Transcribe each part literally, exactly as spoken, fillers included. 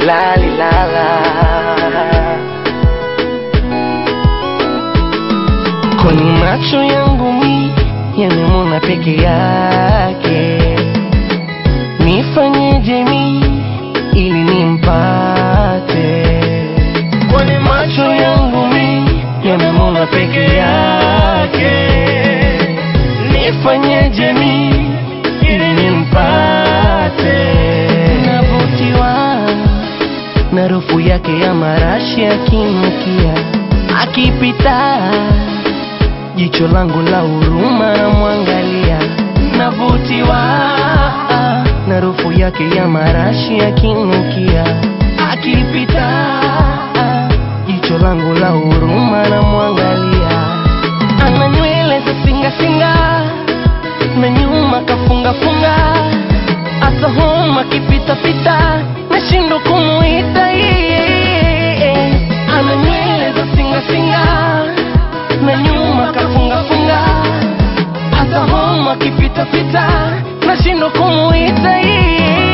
la li la la. Kwani macho yangu mi yamemwona peke yake, nifanyeje mi ili nimpate? Kwani macho yangu mi yamemwona peke yake, nifanyeje mi ili nimpate? Navutiwa na harufu yake ya marashi akinukia, akipita jicho langu la huruma na mwangalia. Navutiwa na harufu yake ya marashi akinukia, akipita jicho langu la huruma na mwangalia. Ana nywele za singa singa na nyuma kafunga funga, asa homa kipita pita nashindo kumuita yeye. Ana nywele za singa singa na nyuma kafunga funga, asa homa kipita pita nashindo kumuita yeye.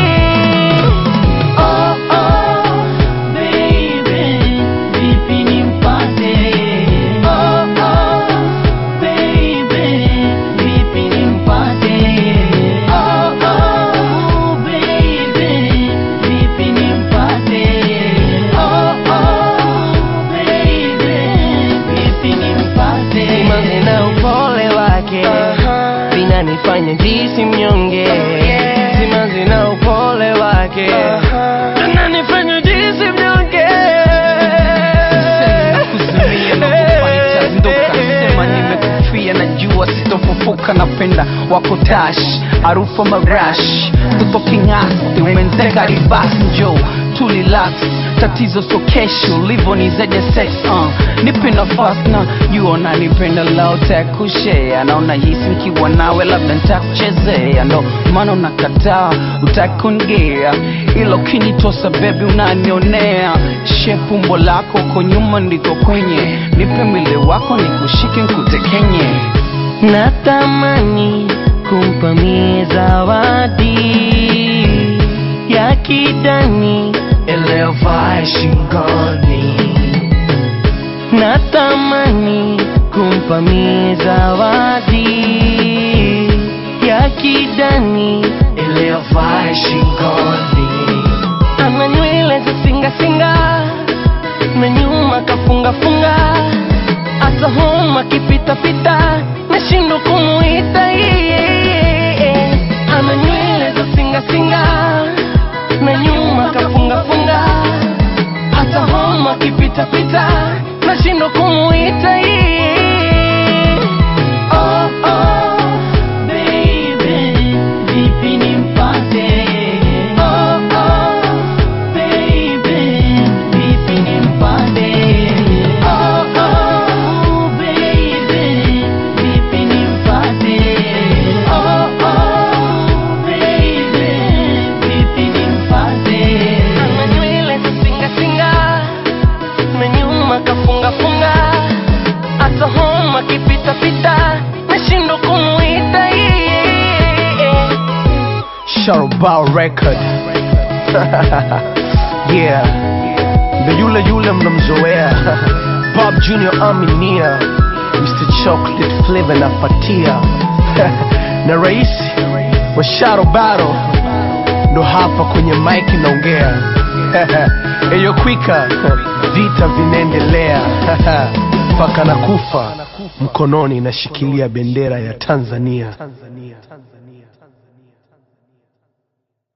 Oh oh baby, vipi nimpate? Oh oh baby, vipi nimpate? Oh oh baby, vipi nimpate? Oh oh baby, vipi nimpate? Simanzi na upole wake vinanifanya jisi mnyonge. Simanzi na upole wake vinanifanya jisi mnyonge. Kuzimia na kufanya chandoka, sema nimekufia najua sitofufuka. Napenda wako tash, arufa marash, tupo kingasi, umenzeka ribas njo tulilaks. Tatizo so kesho, livo ni zaje sex uh. Nipe nafasi na yuona nipenda lao takushea. Naona hisi nkiwa nawe labda nitakuchezea, ndo maana unakataa utakungea. Ilo kinitosa baby unanionea, shepu umbo lako uko nyuma ndiko kwenye. Nipe mwili wako nikushike nkutekenye. Natamani kumpa mie zawadi ya kidani elevae shingoni. Natamani kumpa mie zawadi ya kidani elevae shingoni. Ana nywele za singa singa na nyuma kafunga funga, asa homa kipita pita nashindo kumuita yeye. Ana nywele za singa singa na nyuma kafunga funga, asa homa kipita pita nashindo kumuita yeye. Oh oh baby, vipi nimpate? Oh oh baby, vipi nimpate? Oh oh baby, vipi nimpate? Oh oh baby, vipi nimpate? Ana nywele za singa singa na nyuma kafunga funga, asa homa kipita pita nashindo kumuita yeye. Sharobao record. Yeah, ndo yule yule mnomzoea Bob Junior Aminia, Mister Chocolate Flavor na Fatia na raisi wa Sharobao ndo hapa kwenye mic naongea. Eyo kwika vita vinaendelea paka na kufa mkononi nashikilia bendera ya Tanzania.